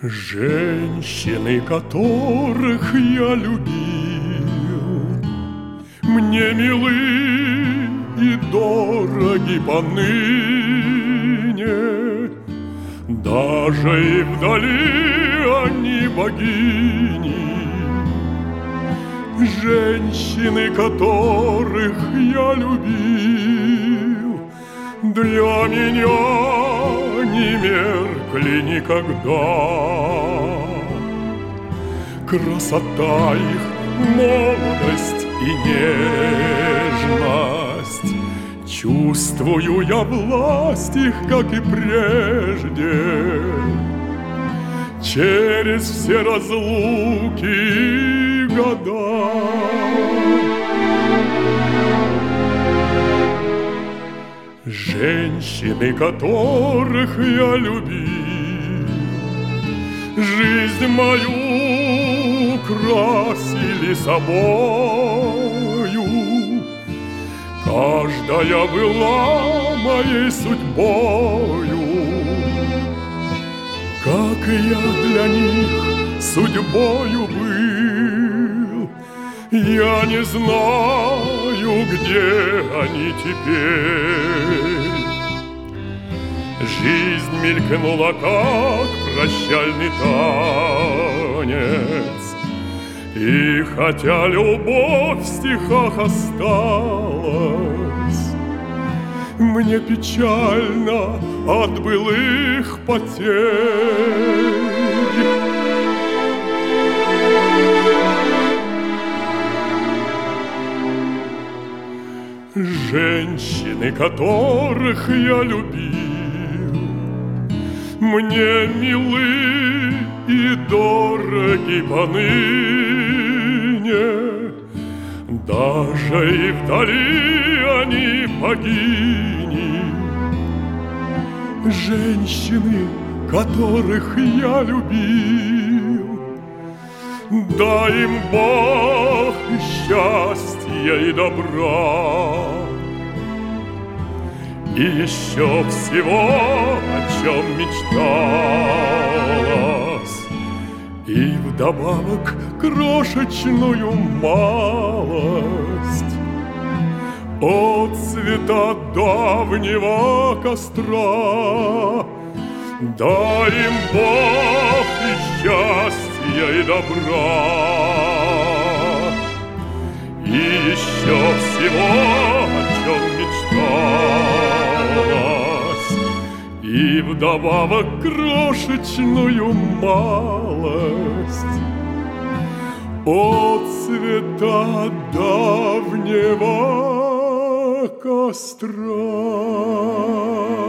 Женщины, которых я любил, мне милы и дороги поныне. Даже и вдали они богини. Женщины, которых я любил, для меня не меркли никогда. Красота их, молодость и нежность, чувствую я власть их, как и прежде. Через все разлуки и года женщины, которых я любил, жизнь мою красили собою. Каждая была моей судьбою, как и я для них судьбою был. Я не знаю, где они теперь. Жизнь мелькнула, как прощальный танец, и хотя любовь в стихах осталась, мне печально от былых потерь. Женщины, которых я любил, мне милы и дороги поныне. Даже и вдали они богини. Женщины, которых я любил, дай им Бог счастья и добра, и еще всего, о чем мечталось, и вдобавок крошечную малость от цвета давнего костра. Дай им Бог и счастья и добра, и еще всего, о чем мечталось, и вдобавок крошечную малость от цвета давнего костра.